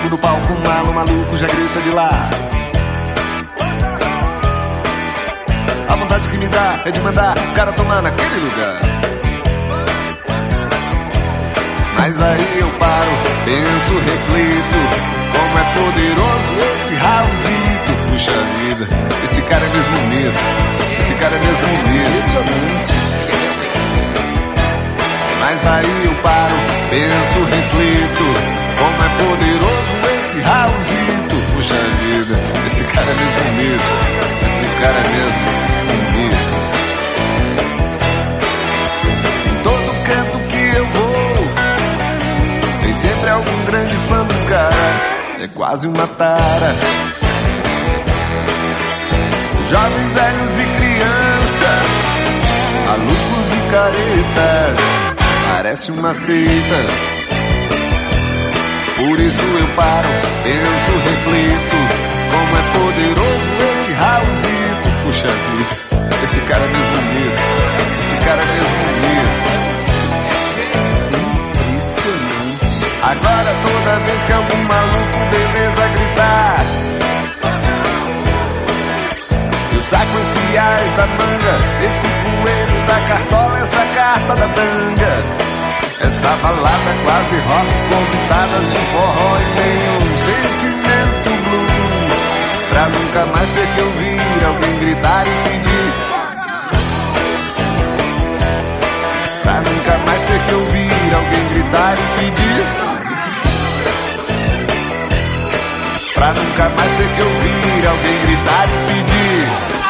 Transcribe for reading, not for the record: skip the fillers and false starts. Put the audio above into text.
Chego no palco, um malo maluco já grita de lá. A vontade que me dá é de mandar o cara tomar naquele lugar. Mas aí eu paro, penso, reflito, como é poderoso esse Raulzito. Puxa vida, esse cara é mesmo um mito. Esse cara é mesmo um mito. Impressionante. Mas aí eu paro, penso, reflito, como é poderoso esse Raulzito. Puxa vida, esse cara é mesmo um mito. Esse cara é mesmo um mito. Em todo canto que eu vou, tem sempre algum grande fã do cara. É quase uma tara. Jovens, velhos e crianças, malucos e caretas, parece uma seita. Por isso eu paro, penso, reflito, como é poderoso esse Raulzito. Puxa vida, esse cara é mesmo um mito. Esse cara é mesmo um mito. Impressionante. Agora toda vez que algum maluco beleza gritar, eu saco esse ás da manga, esse coelho da cartola, essa carta da tanga. Essa balada quase rock, convidadas de forró e nenhum sentimento blue. Pra nunca mais ter que ouvir alguém gritar e pedir. Pra nunca mais ter que ouvir alguém gritar e pedir. Pra nunca mais ter que ouvir alguém gritar e pedir.